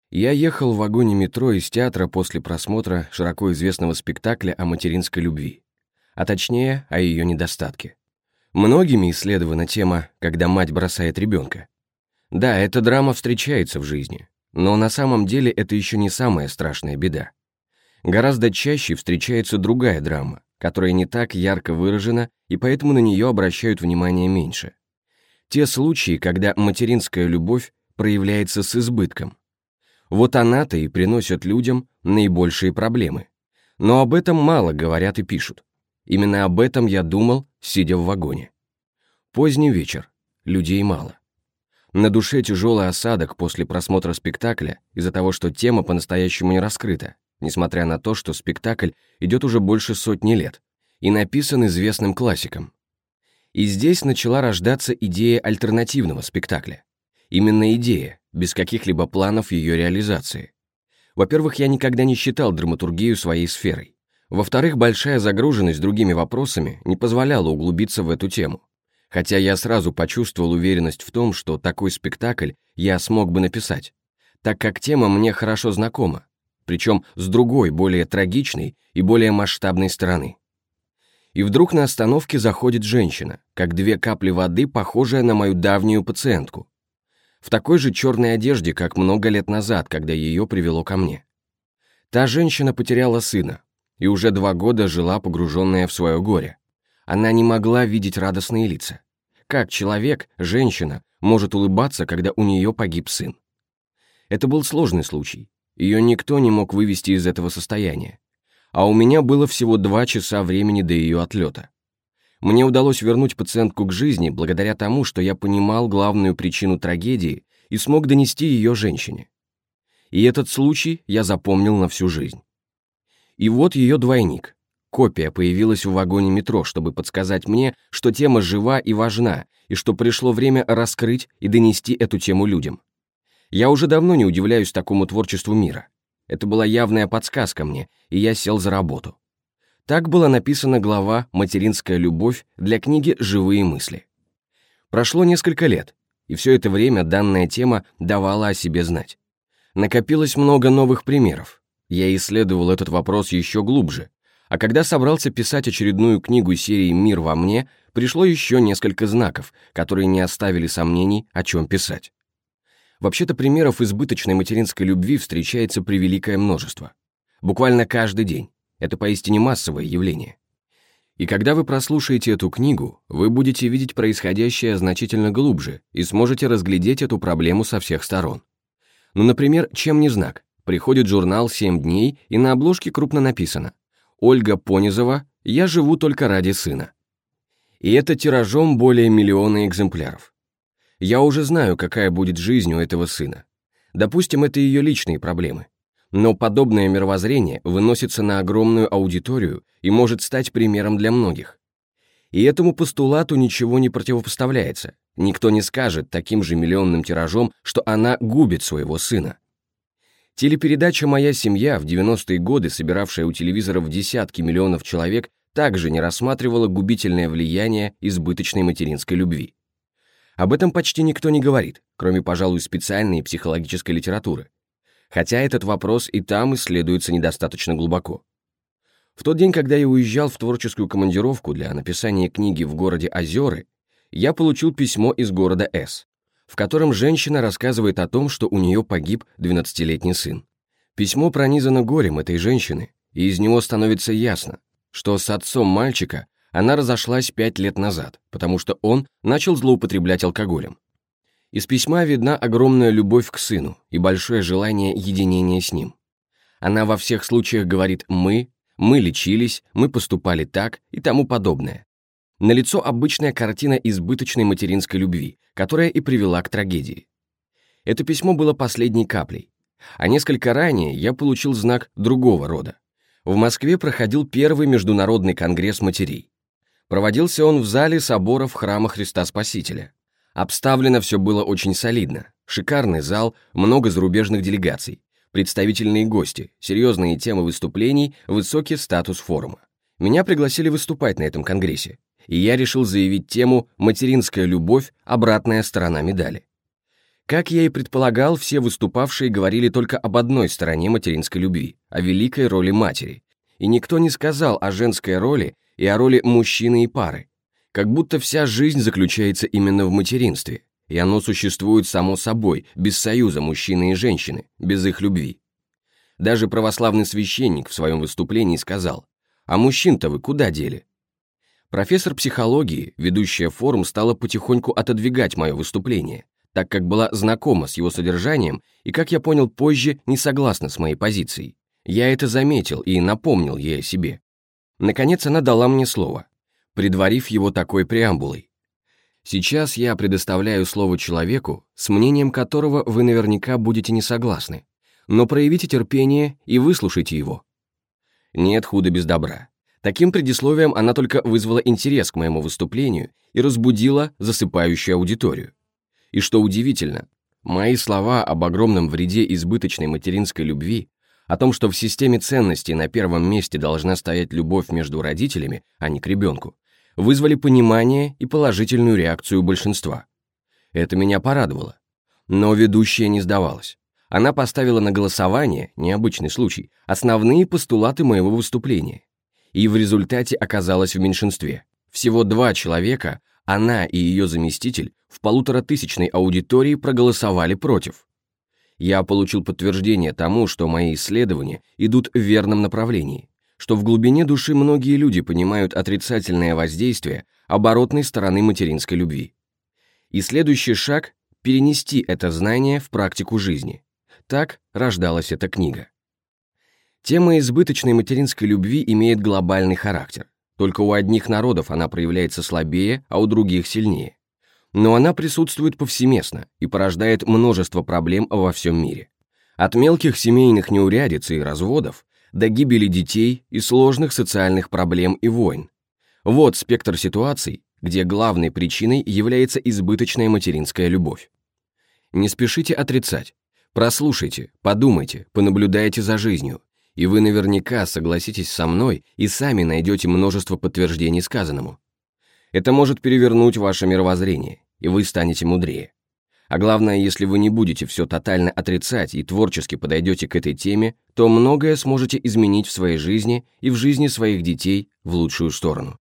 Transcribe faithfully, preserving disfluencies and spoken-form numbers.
Я ехал в вагоне метро из театра после просмотра широко известного спектакля о материнской любви, а точнее, о ее недостатке. Многими исследована тема «Когда мать бросает ребенка». Да, эта драма встречается в жизни, но на самом деле это еще не самая страшная беда. Гораздо чаще встречается другая драма, которая не так ярко выражена, и поэтому на нее обращают внимание меньше. Те случаи, когда материнская любовь проявляется с избытком. Вот она-то и приносит людям наибольшие проблемы. Но об этом мало говорят и пишут. Именно об этом я думал, сидя в вагоне. Поздний вечер, людей мало. На душе тяжелый осадок после просмотра спектакля из-за того, что тема по-настоящему не раскрыта, несмотря на то, что спектакль идет уже больше сотни лет и написан известным классиком. И здесь начала рождаться идея альтернативного спектакля. Именно идея, без каких-либо планов ее реализации. Во-первых, я никогда не считал драматургию своей сферой. Во-вторых, большая загруженность другими вопросами не позволяла углубиться в эту тему. Хотя я сразу почувствовал уверенность в том, что такой спектакль я смог бы написать, так как тема мне хорошо знакома, причем с другой, более трагичной и более масштабной стороны. И вдруг на остановке заходит женщина, как две капли воды, похожая на мою давнюю пациентку. В такой же черной одежде, как много лет назад, когда ее привело ко мне. Та женщина потеряла сына и уже два года жила погруженная в свое горе. Она не могла видеть радостные лица. Как человек, женщина, может улыбаться, когда у нее погиб сын? Это был сложный случай. Ее никто не мог вывести из этого состояния. А у меня было всего два часа времени до ее отлета. Мне удалось вернуть пациентку к жизни благодаря тому, что я понимал главную причину трагедии и смог донести ее женщине. И этот случай я запомнил на всю жизнь. И вот ее двойник. Копия появилась в вагоне метро, чтобы подсказать мне, что тема жива и важна, и что пришло время раскрыть и донести эту тему людям. Я уже давно не удивляюсь такому творчеству мира. Это была явная подсказка мне, и я сел за работу. Так была написана глава «Материнская любовь» для книги «Живые мысли». Прошло несколько лет, и все это время данная тема давала о себе знать. Накопилось много новых примеров. Я исследовал этот вопрос еще глубже, а когда собрался писать очередную книгу серии «Мир во мне», пришло еще несколько знаков, которые не оставили сомнений, о чем писать. Вообще-то примеров избыточной материнской любви встречается превеликое множество. Буквально каждый день. Это поистине массовое явление. И когда вы прослушаете эту книгу, вы будете видеть происходящее значительно глубже и сможете разглядеть эту проблему со всех сторон. Ну, например, чем не знак? Приходит журнал «семь дней», и на обложке крупно написано: «Ольга Понизова, я живу только ради сына». И это тиражом более миллиона экземпляров. Я уже знаю, какая будет жизнь у этого сына. Допустим, это ее личные проблемы. Но подобное мировоззрение выносится на огромную аудиторию и может стать примером для многих. И этому постулату ничего не противопоставляется. Никто не скажет таким же миллионным тиражом, что она губит своего сына. Телепередача «Моя семья» в девяностые годы, собиравшая у телевизоров десятки миллионов человек, также не рассматривала губительное влияние избыточной материнской любви. Об этом почти никто не говорит, кроме, пожалуй, специальной психологической литературы. Хотя этот вопрос и там исследуется недостаточно глубоко. В тот день, когда я уезжал в творческую командировку для написания книги в городе Озеры, я получил письмо из города С, в котором женщина рассказывает о том, что у нее погиб двенадцатилетний сын. Письмо пронизано горем этой женщины, и из него становится ясно, что с отцом мальчика она разошлась пять лет назад, потому что он начал злоупотреблять алкоголем. Из письма видна огромная любовь к сыну и большое желание единения с ним. Она во всех случаях говорит «мы», «мы лечились», «мы поступали так» и тому подобное. Налицо обычная картина избыточной материнской любви, которая и привела к трагедии. Это письмо было последней каплей. А несколько ранее я получил знак другого рода. В Москве проходил первый международный конгресс матерей. Проводился он в зале соборов храма Христа Спасителя. Обставлено все было очень солидно. Шикарный зал, много зарубежных делегаций, представительные гости, серьезные темы выступлений, высокий статус форума. Меня пригласили выступать на этом конгрессе, и я решил заявить тему «Материнская любовь. Обратная сторона медали». Как я и предполагал, все выступавшие говорили только об одной стороне материнской любви, о великой роли матери, и никто не сказал о женской роли и о роли мужчины и пары, как будто вся жизнь заключается именно в материнстве, и оно существует само собой, без союза мужчины и женщины, без их любви. Даже православный священник в своем выступлении сказал: «А мужчин-то вы куда дели?» Профессор психологии, ведущая форум, стала потихоньку отодвигать мое выступление, так как была знакома с его содержанием и, как я понял позже, не согласна с моей позицией. Я это заметил и напомнил ей о себе. Наконец она дала мне слово, предварив его такой преамбулой. Сейчас я предоставляю слово человеку, с мнением которого вы наверняка будете не согласны, но проявите терпение и выслушайте его. Нет худа без добра. Таким предисловием она только вызвала интерес к моему выступлению и разбудила засыпающую аудиторию. И что удивительно, мои слова об огромном вреде избыточной материнской любви, о том, что в системе ценностей на первом месте должна стоять любовь между родителями, а не к ребенку, вызвали понимание и положительную реакцию большинства. Это меня порадовало. Но ведущая не сдавалась. Она поставила на голосование, необычный случай, основные постулаты моего выступления. И в результате оказалась в меньшинстве. Всего два человека, она и ее заместитель, в полуторатысячной аудитории проголосовали против. Я получил подтверждение тому, что мои исследования идут в верном направлении, что в глубине души многие люди понимают отрицательное воздействие оборотной стороны материнской любви. И следующий шаг – перенести это знание в практику жизни. Так рождалась эта книга. Тема избыточной материнской любви имеет глобальный характер. Только у одних народов она проявляется слабее, а у других сильнее. Но она присутствует повсеместно и порождает множество проблем во всем мире. От мелких семейных неурядиц и разводов до гибели детей и сложных социальных проблем и войн. Вот спектр ситуаций, где главной причиной является избыточная материнская любовь. Не спешите отрицать. Прослушайте, подумайте, понаблюдайте за жизнью, и вы наверняка согласитесь со мной и сами найдете множество подтверждений сказанному. Это может перевернуть ваше мировоззрение, и вы станете мудрее. А главное, если вы не будете все тотально отрицать и творчески подойдете к этой теме, то многое сможете изменить в своей жизни и в жизни своих детей в лучшую сторону.